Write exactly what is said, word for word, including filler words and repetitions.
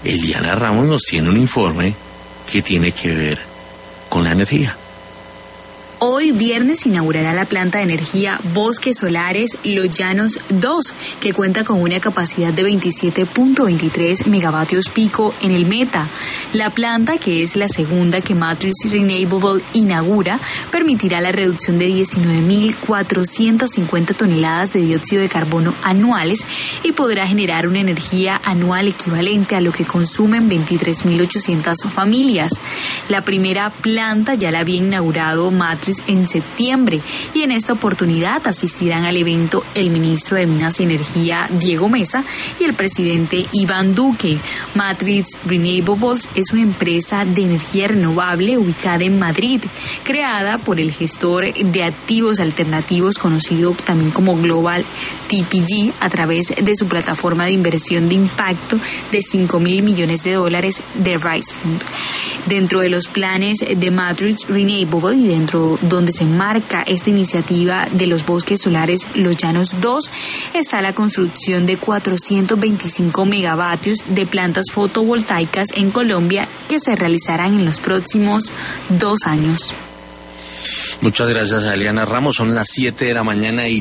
Eliana Ramos nos tiene un informe que tiene que ver con la energía. Hoy viernes se inaugurará la planta de energía Bosques Solares Los Llanos dos, que cuenta con una capacidad de veintisiete punto veintitrés megavatios pico en el Meta. La planta, que es la segunda que Matrix Renewable inaugura, permitirá la reducción de diecinueve mil cuatrocientas cincuenta toneladas de dióxido de carbono anuales y podrá generar una energía anual equivalente a lo que consumen veintitrés mil ochocientas familias. La primera planta ya la había inaugurado Matrix en septiembre, y en esta oportunidad asistirán al evento el ministro de Minas y Energía Diego Mesa y el presidente Iván Duque. Matrix Renewables es una empresa de energía renovable ubicada en Madrid, creada por el gestor de activos alternativos conocido también como Global T P G a través de su plataforma de inversión de impacto de cinco mil millones de dólares de Rise Fund. Dentro de los planes de Matrix Renewable y dentro donde se marca esta iniciativa de los bosques solares Los Llanos dos, está la construcción de cuatrocientos veinticinco megavatios de plantas fotovoltaicas en Colombia que se realizarán en los próximos dos años. Muchas gracias a Eliana Ramos. Son las siete de la mañana y